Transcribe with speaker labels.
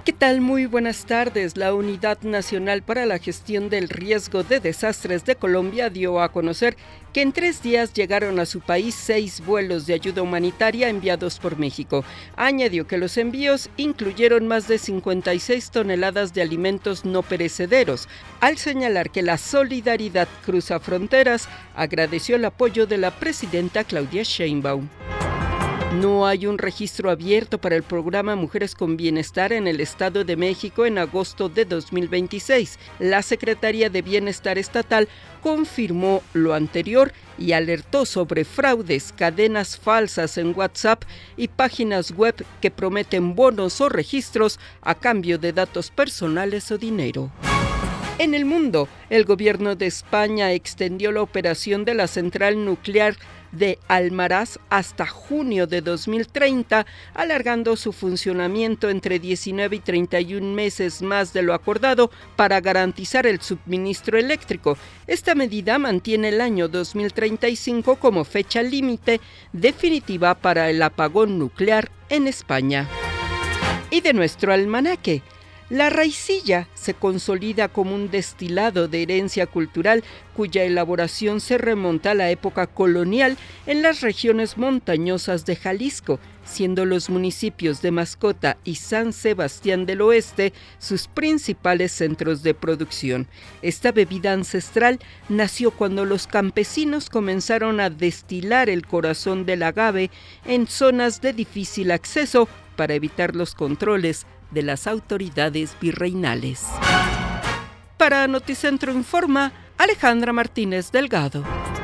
Speaker 1: ¿Qué tal? Muy buenas tardes. La Unidad Nacional para la Gestión del Riesgo de Desastres de Colombia dio a conocer que en 3 días llegaron a su país 6 vuelos de ayuda humanitaria enviados por México. Añadió que los envíos incluyeron más de 56 toneladas de alimentos no perecederos. Al señalar que la solidaridad cruza fronteras, agradeció el apoyo de la presidenta Claudia Sheinbaum. No hay un registro abierto para el programa Mujeres con Bienestar en el Estado de México en agosto de 2026. La Secretaría de Bienestar Estatal confirmó lo anterior y alertó sobre fraudes, cadenas falsas en WhatsApp y páginas web que prometen bonos o registros a cambio de datos personales o dinero. En el mundo, el gobierno de España extendió la operación de la central nuclear de Almaraz hasta junio de 2030, alargando su funcionamiento entre 19 y 31 meses más de lo acordado para garantizar el suministro eléctrico. Esta medida mantiene el año 2035 como fecha límite definitiva para el apagón nuclear en España. Y de nuestro almanaque. La raicilla se consolida como un destilado de herencia cultural cuya elaboración se remonta a la época colonial en las regiones montañosas de Jalisco, siendo los municipios de Mascota y San Sebastián del Oeste sus principales centros de producción. Esta bebida ancestral nació cuando los campesinos comenzaron a destilar el corazón del agave en zonas de difícil acceso para evitar los controles de las autoridades virreinales. Para Noticentro Informa, Alejandra Martínez Delgado.